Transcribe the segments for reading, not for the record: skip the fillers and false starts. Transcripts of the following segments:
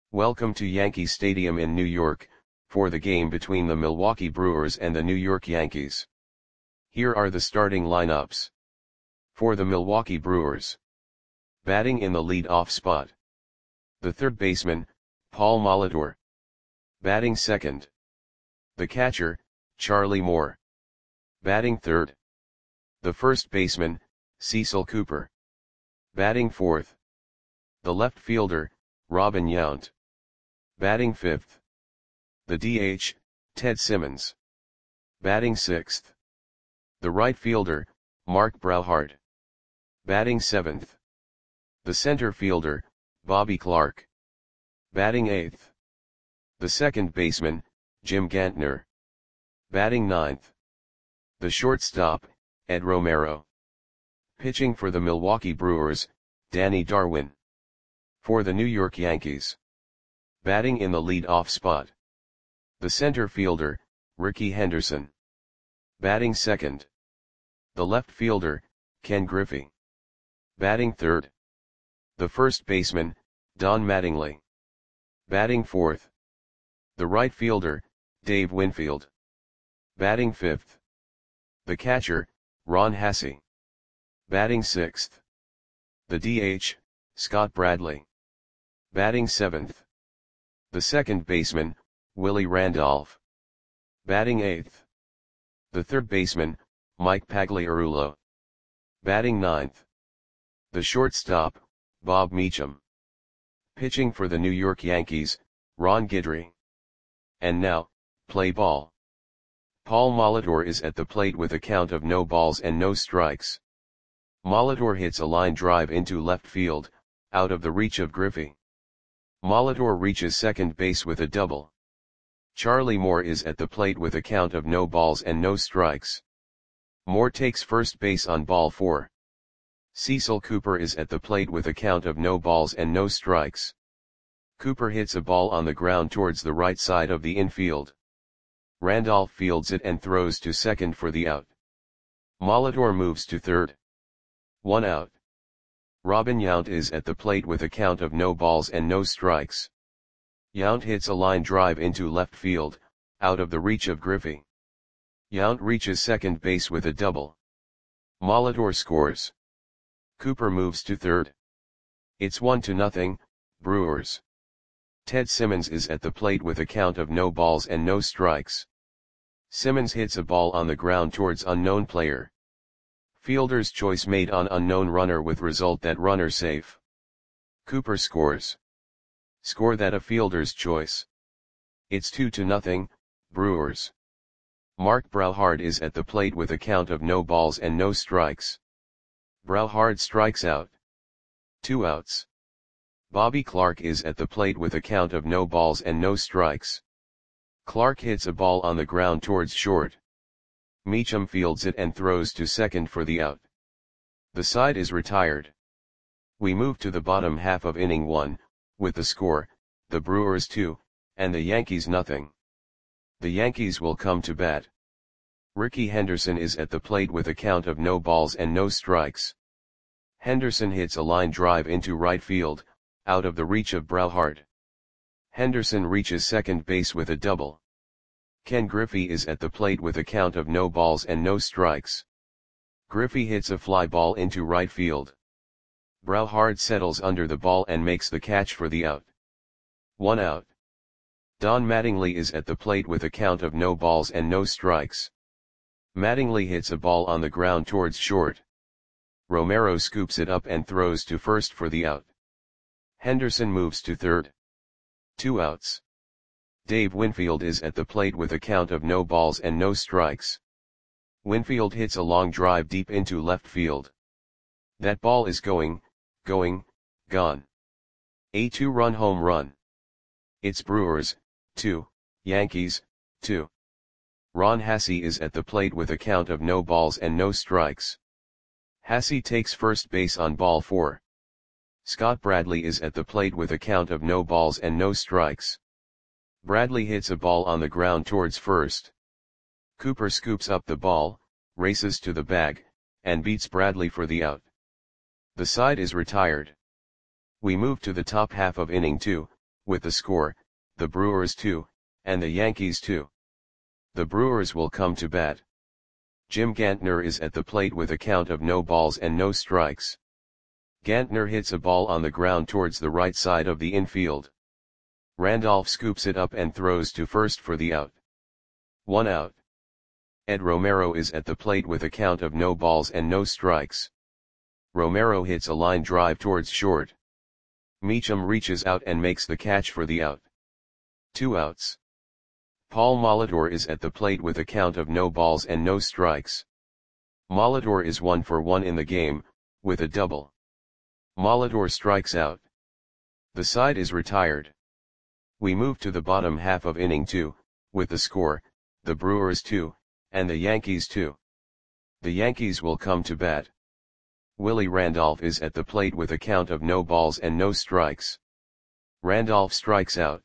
Welcome to Yankee Stadium in New York, for the game between the Milwaukee Brewers and the New York Yankees. Here are the starting lineups. For the Milwaukee Brewers. Batting in the lead-off spot. The third baseman, Paul Molitor. Batting second. The catcher, Charlie Moore. Batting third. The first baseman, Cecil Cooper. Batting fourth. The left fielder, Robin Yount. Batting fifth. The DH, Ted Simmons. Batting sixth. The right fielder, Mark Brauhart. Batting seventh. The center fielder, Bobby Clarke. Batting eighth. The second baseman, Jim Gantner. Batting ninth. The shortstop, Ed Romero. Pitching for the Milwaukee Brewers, Danny Darwin. For the New York Yankees. Batting in the lead-off spot. The center fielder, Rickey Henderson. Batting second. The left fielder, Ken Griffey. Batting third. The first baseman, Don Mattingly. Batting fourth. The right fielder, Dave Winfield. Batting fifth. The catcher, Ron Hassey. Batting sixth. The DH, Scott Bradley. Batting seventh. The second baseman, Willie Randolph. Batting eighth. The third baseman, Mike Pagliarulo. Batting ninth. The shortstop, Bob Meacham. Pitching for the New York Yankees, Ron Guidry. And now, play ball. Paul Molitor is at the plate with a count of no balls and no strikes. Molitor hits a line drive into left field, out of the reach of Griffey. Molitor reaches second base with a double. Charlie Moore is at the plate with a count of no balls and no strikes. Moore takes first base on ball 4. Cecil Cooper is at the plate with a count of no balls and no strikes. Cooper hits a ball on the ground towards the right side of the infield. Randolph fields it and throws to second for the out. Molitor moves to third. 1 out. Robin Yount is at the plate with a count of no balls and no strikes. Yount hits a line drive into left field, out of the reach of Griffey. Yount reaches second base with a double. Molitor scores. Cooper moves to third. It's 1-0, Brewers. Ted Simmons is at the plate with a count of no balls and no strikes. Simmons hits a ball on the ground towards unknown player. Fielder's choice made on unknown runner with result that runner safe. Cooper scores. Score that a fielder's choice. It's 2-0, Brewers. Mark Brauhart is at the plate with a count of no balls and no strikes. Brauhart strikes out. 2 outs. Bobby Clarke is at the plate with a count of no balls and no strikes. Clarke hits a ball on the ground towards short. Meacham fields it and throws to second for the out. The side is retired. We move to the bottom half of inning 1, with the score, the Brewers 2, and the Yankees nothing. The Yankees will come to bat. Rickey Henderson is at the plate with a count of no balls and no strikes. Henderson hits a line drive into right field, out of the reach of Brauhart. Henderson reaches second base with a double. Ken Griffey is at the plate with a count of no balls and no strikes. Griffey hits a fly ball into right field. Brauhart settles under the ball and makes the catch for the out. 1 out. Don Mattingly is at the plate with a count of no balls and no strikes. Mattingly hits a ball on the ground towards short. Romero scoops it up and throws to first for the out. Henderson moves to third. 2 outs. Dave Winfield is at the plate with a count of no balls and no strikes. Winfield hits a long drive deep into left field. That ball is gone. A 2-run home run. It's Brewers, 2, Yankees, 2. Ron Hassey is at the plate with a count of no balls and no strikes. Hassey takes first base on ball 4. Scott Bradley is at the plate with a count of no balls and no strikes. Bradley hits a ball on the ground towards first. Cooper scoops up the ball, races to the bag, and beats Bradley for the out. The side is retired. We move to the top half of inning 2, with the score, the Brewers 2, and the Yankees 2. The Brewers will come to bat. Jim Gantner is at the plate with a count of no balls and no strikes. Gantner hits a ball on the ground towards the right side of the infield. Randolph scoops it up and throws to first for the out. 1 out. Ed Romero is at the plate with a count of no balls and no strikes. Romero hits a line drive towards short. Meacham reaches out and makes the catch for the out. 2 outs. Paul Molitor is at the plate with a count of no balls and no strikes. Molitor is 1 for 1 in the game, with a double. Molitor strikes out. The side is retired. We move to the bottom half of inning 2, with the score, the Brewers 2, and the Yankees 2. The Yankees will come to bat. Willie Randolph is at the plate with a count of no balls and no strikes. Randolph strikes out.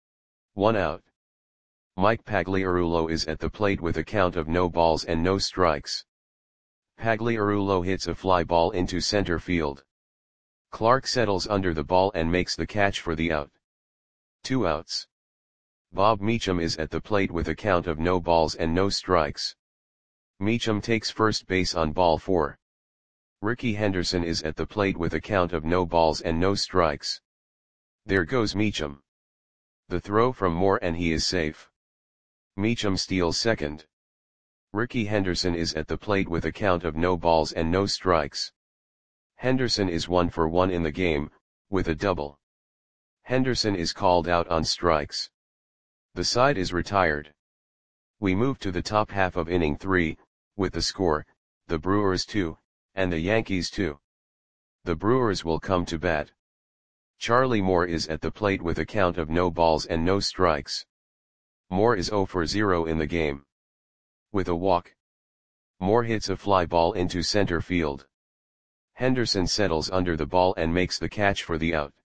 1 out. Mike Pagliarulo is at the plate with a count of no balls and no strikes. Pagliarulo hits a fly ball into center field. Clark settles under the ball and makes the catch for the out. 2 outs. Bob Meacham is at the plate with a count of no balls and no strikes. Meacham takes first base on ball 4. Ricky Henderson is at the plate with a count of no balls and no strikes. There goes Meacham. The throw from Moore and he is safe. Meacham steals second. Ricky Henderson is at the plate with a count of no balls and no strikes. Henderson is 1 for 1 in the game, with a double. Henderson is called out on strikes. The side is retired. We move to the top half of inning 3, with the score, the Brewers 2, and the Yankees 2. The Brewers will come to bat. Charlie Moore is at the plate with a count of no balls and no strikes. Moore is 0 for 0 in the game. With a walk. Moore hits a fly ball into center field. Henderson settles under the ball and makes the catch for the out.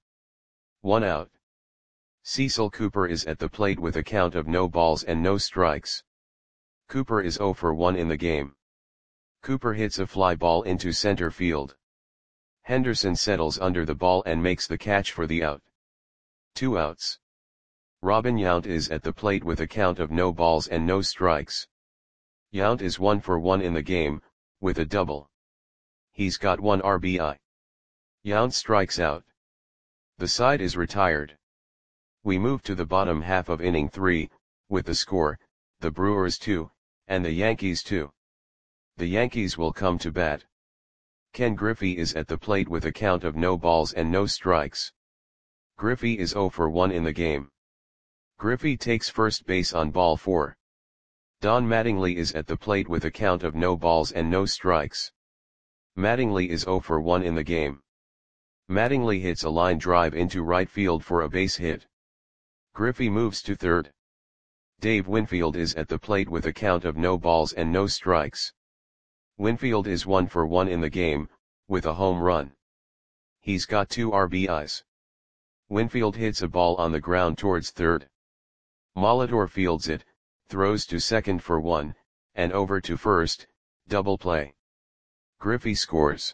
1 out. Cecil Cooper is at the plate with a count of no balls and no strikes. Cooper is 0 for 1 in the game. Cooper hits a fly ball into center field. Henderson settles under the ball and makes the catch for the out. 2 outs. Robin Yount is at the plate with a count of no balls and no strikes. Yount is 1 for 1 in the game, with a double. He's got 1 RBI. Yount strikes out. The side is retired. We move to the bottom half of inning 3, with the score, the Brewers 2, and the Yankees 2. The Yankees will come to bat. Ken Griffey is at the plate with a count of no balls and no strikes. Griffey is 0 for 1 in the game. Griffey takes first base on ball 4. Don Mattingly is at the plate with a count of no balls and no strikes. Mattingly is 0 for 1 in the game. Mattingly hits a line drive into right field for a base hit. Griffey moves to third. Dave Winfield is at the plate with a count of no balls and no strikes. Winfield is 1 for 1 in the game, with a home run. He's got 2 RBIs. Winfield hits a ball on the ground towards third. Molitor fields it, throws to second for 1, and over to first, double play. Griffey scores.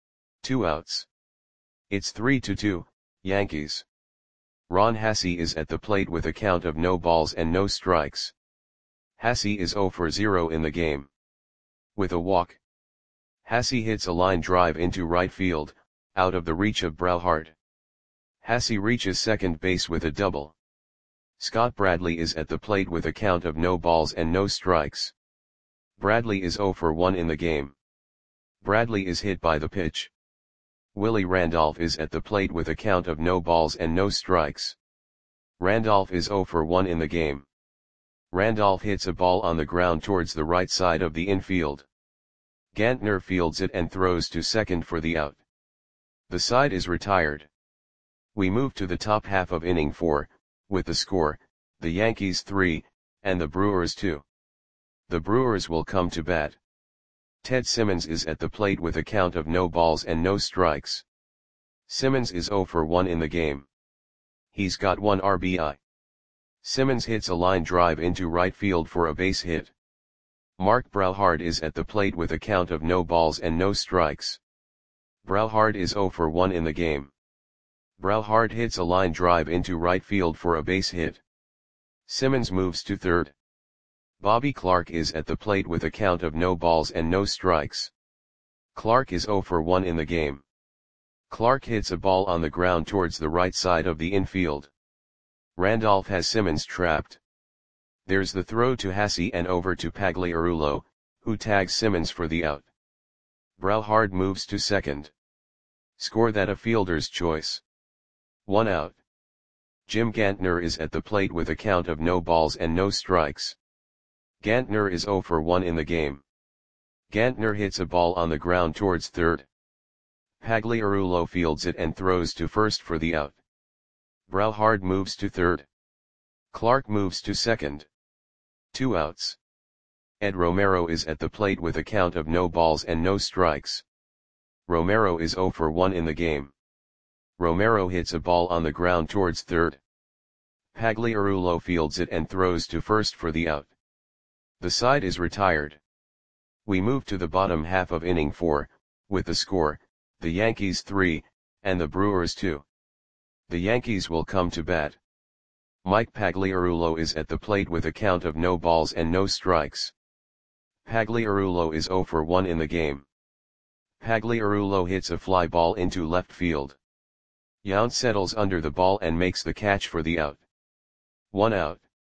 2 outs. It's 3-2, Yankees. Ron Hassey is at the plate with a count of no balls and no strikes. Hassey is 0 for 0 in the game. With a walk. Hassey hits a line drive into right field, out of the reach of Brauhart. Hassey reaches second base with a double. Scott Bradley is at the plate with a count of no balls and no strikes. Bradley is 0 for 1 in the game. Bradley is hit by the pitch. Willie Randolph is at the plate with a count of no balls and no strikes. Randolph is 0 for 1 in the game. Randolph hits a ball on the ground towards the right side of the infield. Gantner fields it and throws to second for the out. The side is retired. We move to the top half of inning 4, with the score, the Yankees 3, and the Brewers 2. The Brewers will come to bat. Ted Simmons is at the plate with a count of no balls and no strikes. Simmons is 0 for 1 in the game. He's got 1 RBI. Simmons hits a line drive into right field for a base hit. Mark Brauhart is at the plate with a count of no balls and no strikes. Brauhart is 0 for 1 in the game. Brauhart hits a line drive into right field for a base hit. Simmons moves to third. Bobby Clark is at the plate with a count of no balls and no strikes. Clark is 0 for 1 in the game. Clark hits a ball on the ground towards the right side of the infield. Randolph has Simmons trapped. There's the throw to Hasse and over to Pagliarulo, who tags Simmons for the out. Brauhart moves to second. Score that a fielder's choice. 1 out. Jim Gantner is at the plate with a count of no balls and no strikes. Gantner is 0 for 1 in the game. Gantner hits a ball on the ground towards third. Pagliarulo fields it and throws to first for the out. Brauhart moves to third. Clark moves to second. 2 outs. Ed Romero is at the plate with a count of no balls and no strikes. Romero is 0 for 1 in the game. Romero hits a ball on the ground towards third. Pagliarulo fields it and throws to first for the out. The side is retired. We move to the bottom half of inning 4, with the score, the Yankees 3, and the Brewers 2. The Yankees will come to bat. Mike Pagliarulo is at the plate with a count of no balls and no strikes. Pagliarulo is 0 for 1 in the game. Pagliarulo hits a fly ball into left field. Yount settles under the ball and makes the catch for the out. 1 out.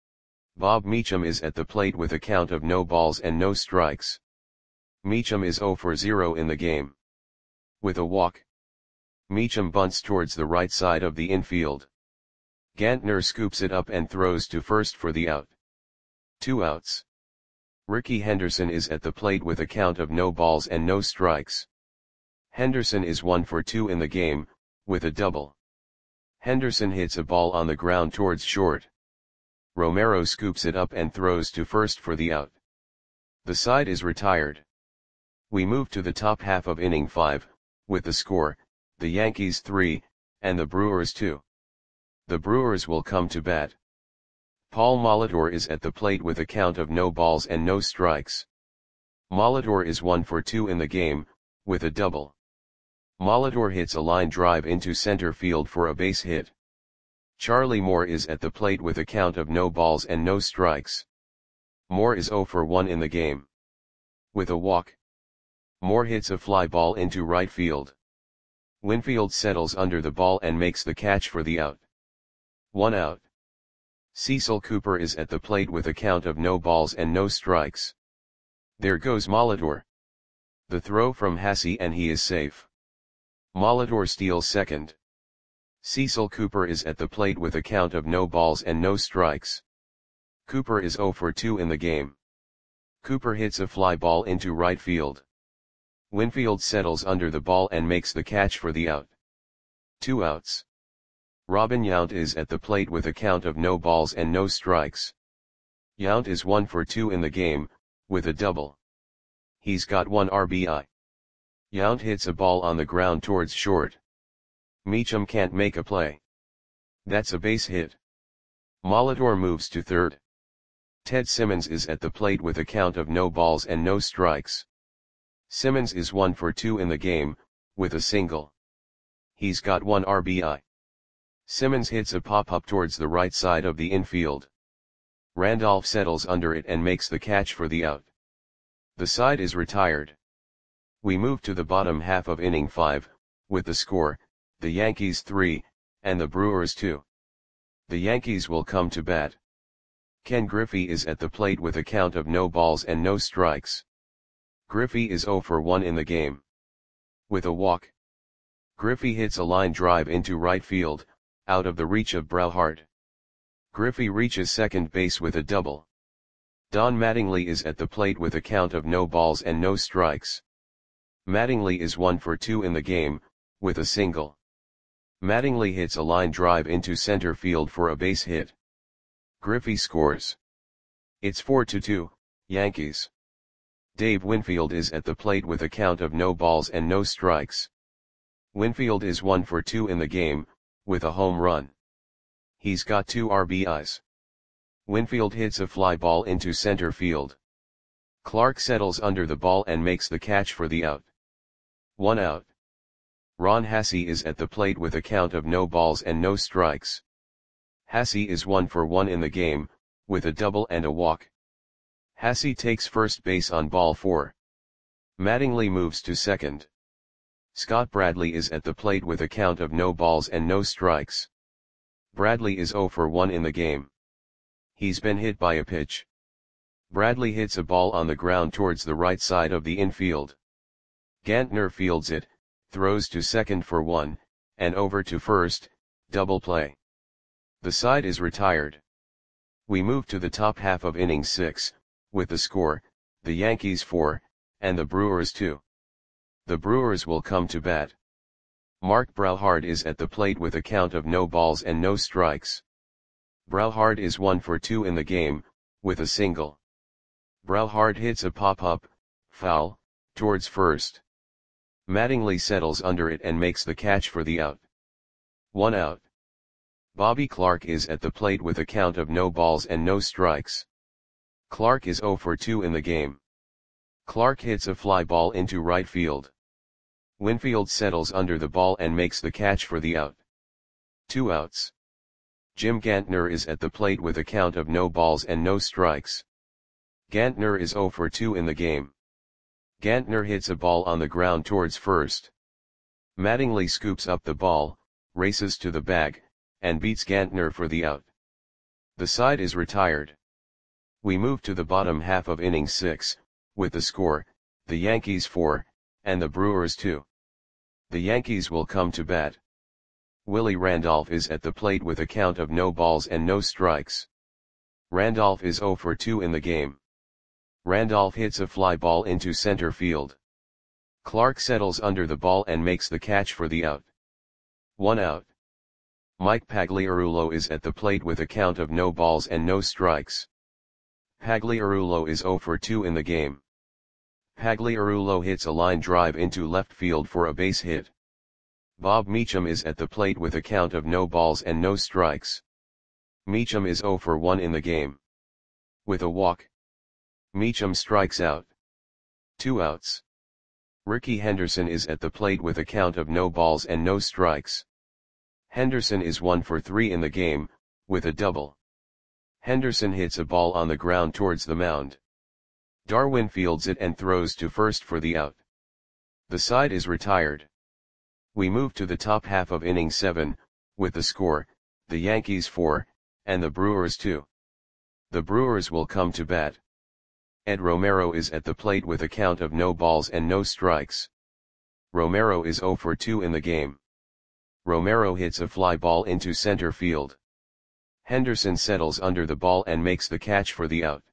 Bob Meacham is at the plate with a count of no balls and no strikes. Meacham is 0 for 0 in the game. With a walk. Meacham bunts towards the right side of the infield. Gantner scoops it up and throws to first for the out. 2 outs. Rickey Henderson is at the plate with a count of no balls and no strikes. Henderson is 1 for 2 in the game, with a double. Henderson hits a ball on the ground towards short. Romero scoops it up and throws to first for the out. The side is retired. We move to the top half of inning 5, with the score, the Yankees 3, and the Brewers 2. The Brewers will come to bat. Paul Molitor is at the plate with a count of no balls and no strikes. Molitor is 1 for 2 in the game, with a double. Molitor hits a line drive into center field for a base hit. Charlie Moore is at the plate with a count of no balls and no strikes. Moore is 0 for 1 in the game. With a walk. Moore hits a fly ball into right field. Winfield settles under the ball and makes the catch for the out. 1 out. Cecil Cooper is at the plate with a count of no balls and no strikes. There goes Molitor. The throw from Hasse and he is safe. Molitor steals second. Cecil Cooper is at the plate with a count of no balls and no strikes. Cooper is 0 for 2 in the game. Cooper hits a fly ball into right field. Winfield settles under the ball and makes the catch for the out. 2 outs. Robin Yount is at the plate with a count of no balls and no strikes. Yount is 1 for 2 in the game, with a double. He's got 1 RBI. Yount hits a ball on the ground towards short. Meacham can't make a play. That's a base hit. Molitor moves to third. Ted Simmons is at the plate with a count of no balls and no strikes. Simmons is 1 for 2 in the game, with a single. He's got 1 RBI. Simmons hits a pop-up towards the right side of the infield. Randolph settles under it and makes the catch for the out. The side is retired. We move to the bottom half of inning 5, with the score, the Yankees 3, and the Brewers 2. The Yankees will come to bat. Ken Griffey is at the plate with a count of no balls and no strikes. Griffey is 0 for 1 in the game. With a walk. Griffey hits a line drive into right field, out of the reach of Brauhart. Griffey reaches second base with a double. Don Mattingly is at the plate with a count of no balls and no strikes. Mattingly is 1 for 2 in the game, with a single. Mattingly hits a line drive into center field for a base hit. Griffey scores. It's 4-2, Yankees. Dave Winfield is at the plate with a count of no balls and no strikes. Winfield is 1 for 2 in the game, with a home run. He's got 2 RBIs. Winfield hits a fly ball into center field. Clark settles under the ball and makes the catch for the out. 1 out. Ron Hassey is at the plate with a count of no balls and no strikes. Hassey is 1 for 1 in the game, with a double and a walk. Hassey takes first base on ball 4. Mattingly moves to second. Scott Bradley is at the plate with a count of no balls and no strikes. Bradley is 0 for 1 in the game. He's been hit by a pitch. Bradley hits a ball on the ground towards the right side of the infield. Gantner fields it, throws to second for 1, and over to first, double play. The side is retired. We move to the top half of inning 6, with the score, the Yankees 4, and the Brewers 2. The Brewers will come to bat. Mark Brauhard is at the plate with a count of no balls and no strikes. Brauhard is 1 for 2 in the game, with a single. Brauhard hits a pop-up, foul, towards first. Mattingly settles under it and makes the catch for the out. 1 out. Bobby Clark is at the plate with a count of no balls and no strikes. Clark is 0 for 2 in the game. Clark hits a fly ball into right field. Winfield settles under the ball and makes the catch for the out. 2 outs. Jim Gantner is at the plate with a count of no balls and no strikes. Gantner is 0 for 2 in the game. Gantner hits a ball on the ground towards first. Mattingly scoops up the ball, races to the bag, and beats Gantner for the out. The side is retired. We move to the bottom half of inning 6, with the score, the Yankees 4, and the Brewers 2. The Yankees will come to bat. Willie Randolph is at the plate with a count of no balls and no strikes. Randolph is 0 for 2 in the game. Randolph hits a fly ball into center field. Clark settles under the ball and makes the catch for the out. 1 out. Mike Pagliarulo is at the plate with a count of no balls and no strikes. Pagliarulo is 0 for 2 in the game. Pagliarulo hits a line drive into left field for a base hit. Bob Meacham is at the plate with a count of no balls and no strikes. Meacham is 0 for 1 in the game. With a walk, Meacham strikes out. 2 outs. Rickey Henderson is at the plate with a count of no balls and no strikes. Henderson is 1 for 3 in the game, with a double. Henderson hits a ball on the ground towards the mound. Darwin fields it and throws to first for the out. The side is retired. We move to the top half of inning 7, with the score, the Yankees 4, and the Brewers 2. The Brewers will come to bat. Ed Romero is at the plate with a count of no balls and no strikes. Romero is 0 for 2 in the game. Romero hits a fly ball into center field. Henderson settles under the ball and makes the catch for the out.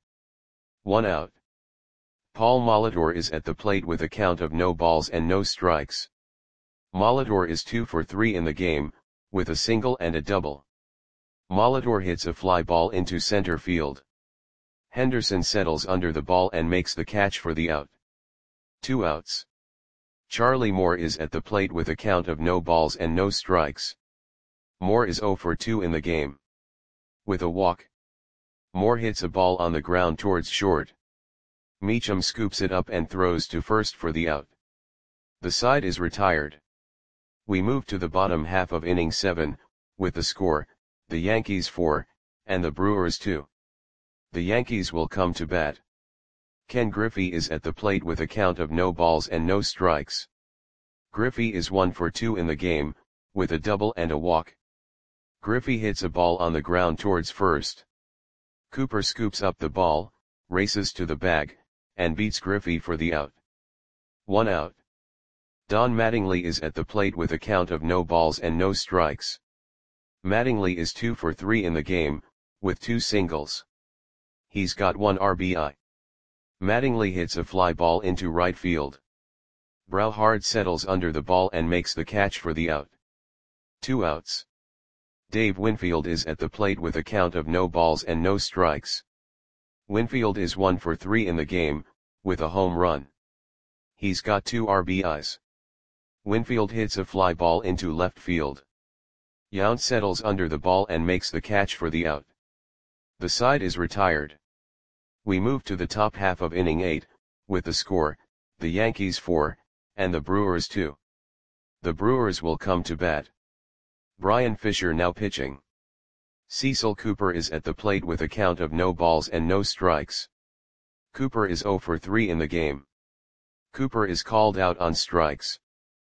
1 out. Paul Molitor is at the plate with a count of no balls and no strikes. Molitor is 2 for 3 in the game, with a single and a double. Molitor hits a fly ball into center field. Henderson settles under the ball and makes the catch for the out. 2 outs. Charlie Moore is at the plate with a count of no balls and no strikes. Moore is 0 for 2 in the game. With a walk, Moore hits a ball on the ground towards short. Meacham scoops it up and throws to first for the out. The side is retired. We move to the bottom half of inning 7, with the score, the Yankees 4, and the Brewers 2. The Yankees will come to bat. Ken Griffey is at the plate with a count of no balls and no strikes. Griffey is 1 for 2 in the game, with a double and a walk. Griffey hits a ball on the ground towards first. Cooper scoops up the ball, races to the bag, and beats Griffey for the out. 1 out. Don Mattingly is at the plate with a count of no balls and no strikes. Mattingly is 2 for 3 in the game, with 2 singles. He's got 1 RBI. Mattingly hits a fly ball into right field. Brauhard settles under the ball and makes the catch for the out. 2 outs. Dave Winfield is at the plate with a count of no balls and no strikes. Winfield is 1 for 3 in the game, with a home run. He's got 2 RBIs. Winfield hits a fly ball into left field. Yount settles under the ball and makes the catch for the out. The side is retired. We move to the top half of inning 8, with the score, the Yankees 4, and the Brewers 2. The Brewers will come to bat. Brian Fisher now pitching. Cecil Cooper is at the plate with a count of no balls and no strikes. Cooper is 0 for 3 in the game. Cooper is called out on strikes.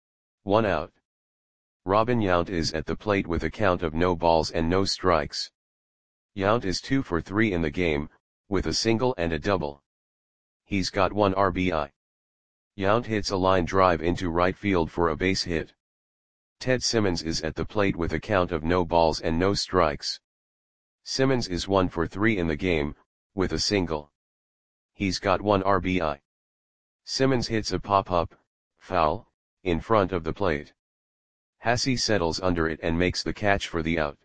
1 out. Robin Yount is at the plate with a count of no balls and no strikes. Yount is 2 for 3 in the game, with a single and a double. He's got 1 RBI. Yount hits a line drive into right field for a base hit. Ted Simmons is at the plate with a count of no balls and no strikes. Simmons is 1 for 3 in the game, with a single. He's got 1 RBI. Simmons hits a pop-up, foul, in front of the plate. Hasse settles under it and makes the catch for the out.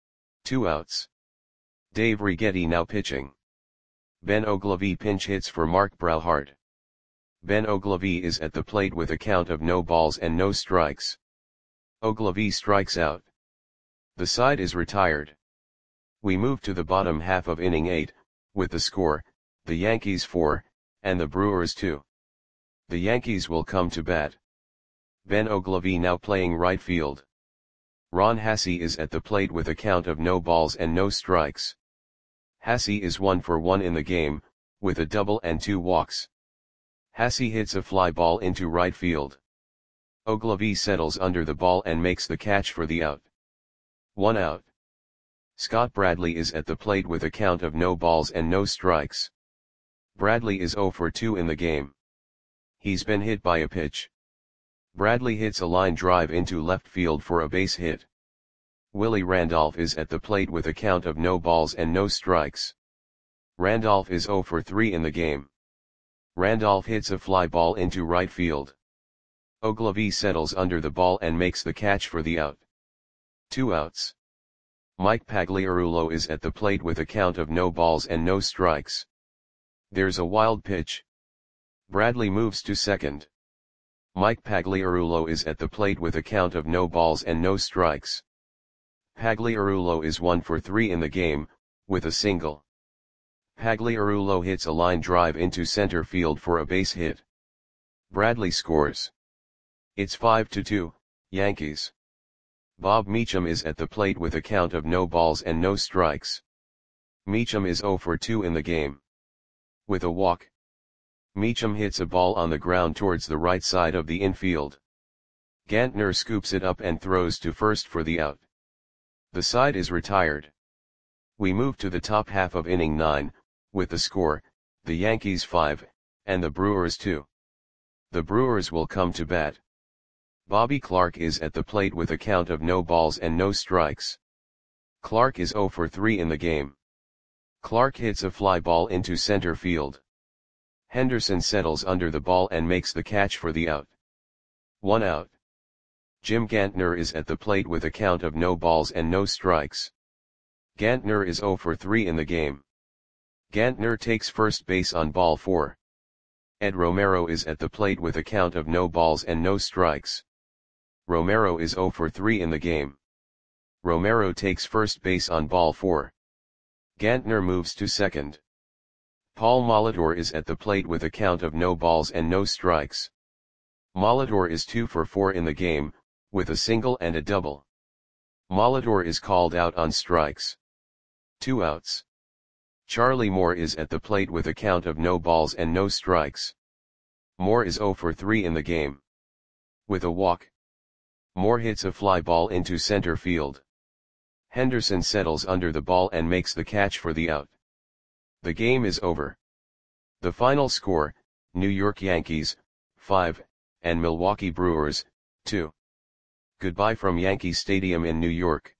2 outs. Dave Righetti now pitching. Ben Oglivie pinch hits for Mark Brauhart. Ben Oglivie is at the plate with a count of no balls and no strikes. Oglivie strikes out. The side is retired. We move to the bottom half of inning 8, with the score, the Yankees 4, and the Brewers 2. The Yankees will come to bat. Ben Oglivie now playing right field. Ron Hasse is at the plate with a count of no balls and no strikes. Hasse is 1 for 1 in the game, with a double and 2 walks. Hasse hits a fly ball into right field. Oglivie settles under the ball and makes the catch for the out. 1 out. Scott Bradley is at the plate with a count of no balls and no strikes. Bradley is 0 for 2 in the game. He's been hit by a pitch. Bradley hits a line drive into left field for a base hit. Willie Randolph is at the plate with a count of no balls and no strikes. Randolph is 0 for 3 in the game. Randolph hits a fly ball into right field. Oglivie settles under the ball and makes the catch for the out. 2 outs. Mike Pagliarulo is at the plate with a count of no balls and no strikes. There's a wild pitch. Bradley moves to second. Mike Pagliarulo is at the plate with a count of no balls and no strikes. Pagliarulo is 1 for 3 in the game, with a single. Pagliarulo hits a line drive into center field for a base hit. Bradley scores. It's 5-2, Yankees. Bob Meacham is at the plate with a count of no balls and no strikes. Meacham is 0 for 2 in the game. With a walk. Meacham hits a ball on the ground towards the right side of the infield. Gantner scoops it up and throws to first for the out. The side is retired. We move to the top half of inning 9, with the score, the Yankees 5, and the Brewers 2. The Brewers will come to bat. Bobby Clark is at the plate with a count of no balls and no strikes. Clark is 0 for 3 in the game. Clark hits a fly ball into center field. Henderson settles under the ball and makes the catch for the out. 1 out. Jim Gantner is at the plate with a count of no balls and no strikes. Gantner is 0 for 3 in the game. Gantner takes first base on ball 4. Ed Romero is at the plate with a count of no balls and no strikes. Romero is 0 for 3 in the game. Romero takes first base on ball 4. Gantner moves to second. Paul Molitor is at the plate with a count of no balls and no strikes. Molitor is 2 for 4 in the game, with a single and a double. Molitor is called out on strikes. 2 outs. Charlie Moore is at the plate with a count of no balls and no strikes. Moore is 0 for 3 in the game. With a walk. Moore hits a fly ball into center field. Henderson settles under the ball and makes the catch for the out. The game is over. The final score, New York Yankees, 5, and Milwaukee Brewers, 2. Goodbye from Yankee Stadium in New York.